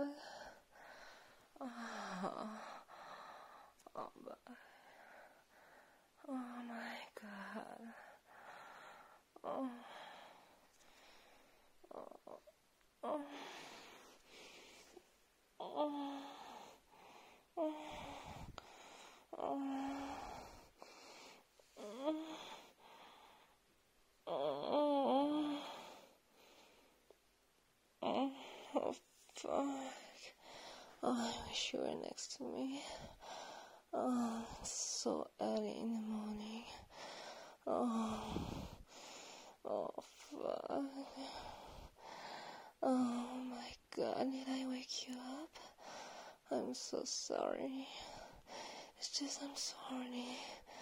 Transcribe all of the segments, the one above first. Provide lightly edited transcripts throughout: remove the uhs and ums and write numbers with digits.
Oh, oh, back. Oh my God. Oh, oh, oh, oh, oh, oh, oh, fuck. Oh, I wish you were next to me. Oh, it's so early in the morning. Oh, oh, fuck. Oh my God, did I wake you up? I'm so sorry. It's just I'm sorry.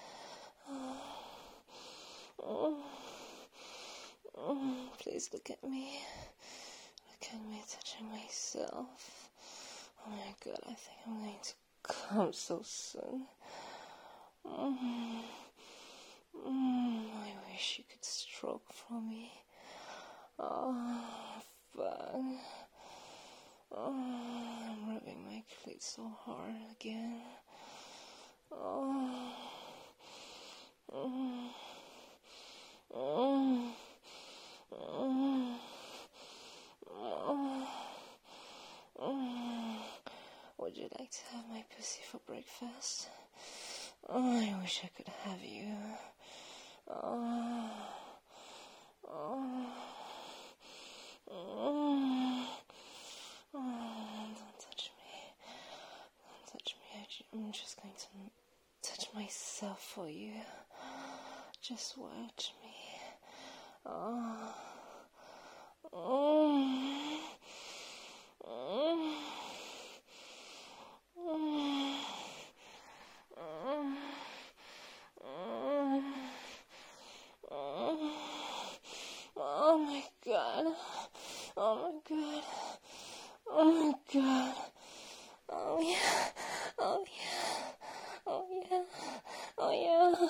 Please look at me. Look at me touching myself. Oh my God, I think I'm going to come so soon. I wish you could stroke for me. Oh, fuck. Oh, I'm rubbing my clit so hard again. Oh. Would you like to have my pussy for breakfast? Oh, I wish I could have you. Oh. Don't touch me. Don't touch me. I'm just going to touch myself for you. Just watch me. Oh. Oh my God. Oh my God. Oh my God. Oh yeah. Oh yeah. Oh yeah. Oh yeah.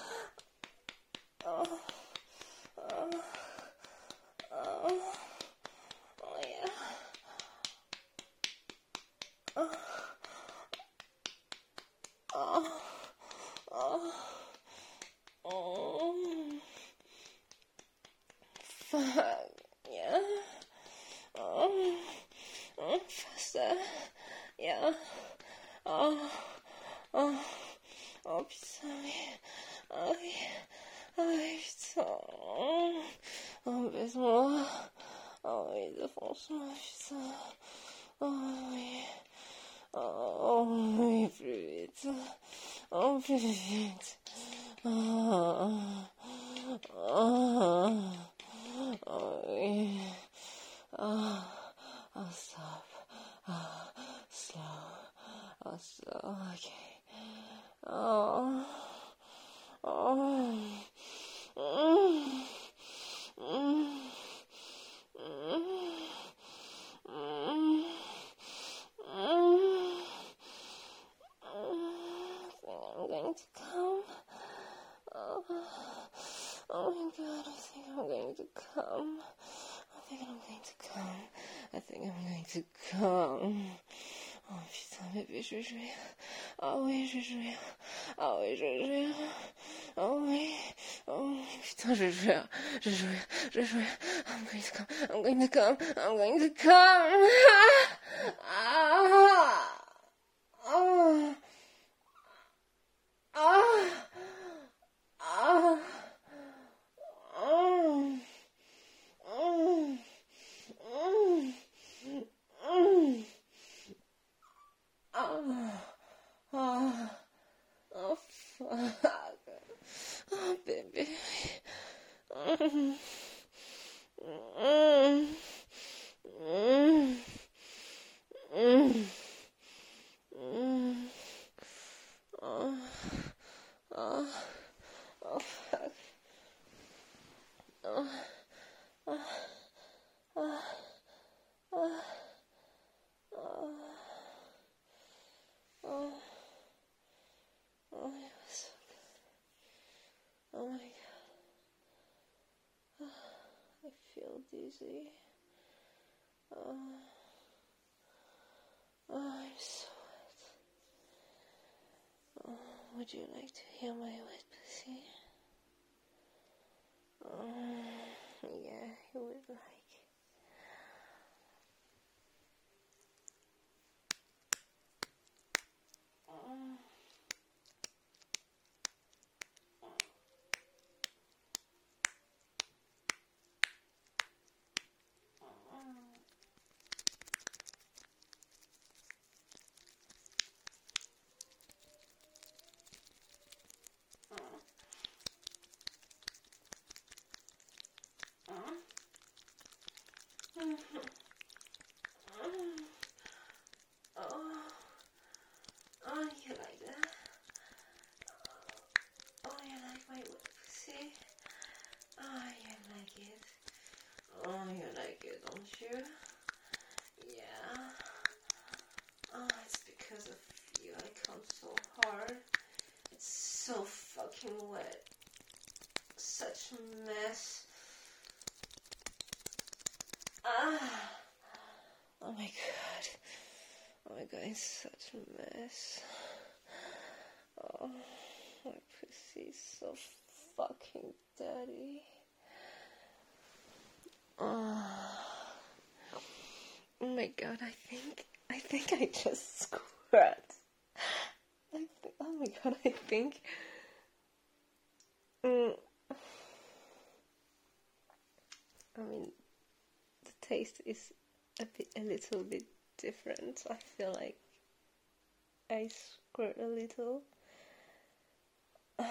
Oh. Oh. Oh. Oh yeah. Oh. Oh. Oh. Oh. Fuck. Yeah. Oh. Oh. Faster. Yeah. Oh. Oh. Oh, putain. Oh, putain. Oh, baise-moi. Oh, oui, défonce-moi, putain. Oh, oui. Oh, oui, plus vite. Oh, plus vite. Oh, oh, oh, oui. Oh, oh, stop. Oh, slow. Oh, slow. Okay. Oh. Oh. I'm going to come. Oh. Oh my God, I think I'm going to come. I think I'm going to come. I think I'm going to come. Oh putain, bébé, je vais jouer. Oh oui, je vais jouer. Oh oui, je vais jouer. Oh oui. Oh oui, putain, je vais jouer. Je vais jouer. Je vais jouer. I'm going to come. I'm going to come. I'm going to come. Ah. Oh. Ah. Ah. Oh. Oh. Oh. Oh. Oh, oh, oh, fuck. Oh, baby. Mm, mm, mm, mm, mm. Oh, oh, oh, fuck. Oh, oh, oh, oh, oh. Oh, oh, it was so good. Oh my God. Oh, I feel dizzy. Oh, Oh, I'm so wet. Oh, would you like to hear my wet pussy? Yeah, he would like. Oh, you like that? Oh, you like my wet pussy? Oh, you like it. Oh, you like it, don't you? Yeah. Oh, it's because of you I come so hard. It's so fucking wet. Such a mess. Ah. Oh my god. Oh my god, it's such a mess. Oh, my pussy's so fucking dirty. Oh my god, I think I just squirt. Oh my god, I think. I mean, the taste is a little bit different. I feel like I squirt a little. Oh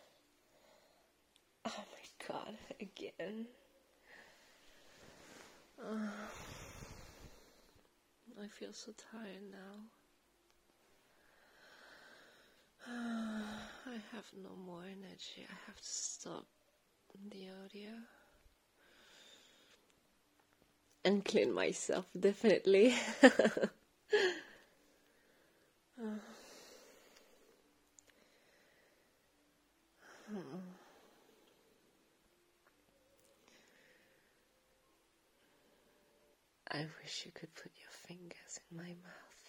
my god, again. I feel so tired now. I have no more energy. I have to stop the audio. And clean myself, definitely. I wish you could put your fingers in my mouth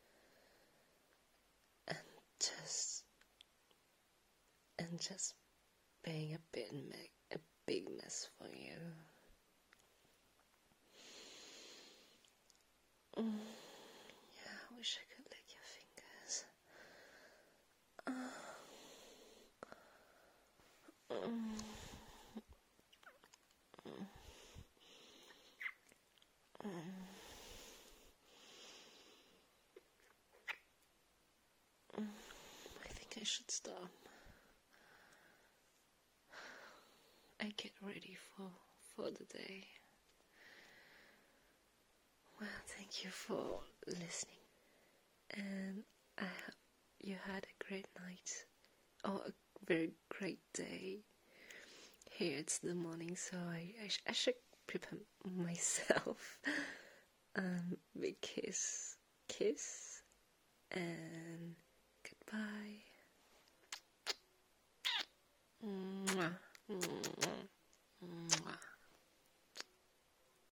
and just bang a big mess for you. Yeah, I wish I could lick your fingers. I think I should stop. I get ready for the day. Well, thank you for listening, and I hope you had a great night, or a very great day. Here it's the morning, so I should prepare myself. Big kiss, and goodbye. Mwah. Mwah.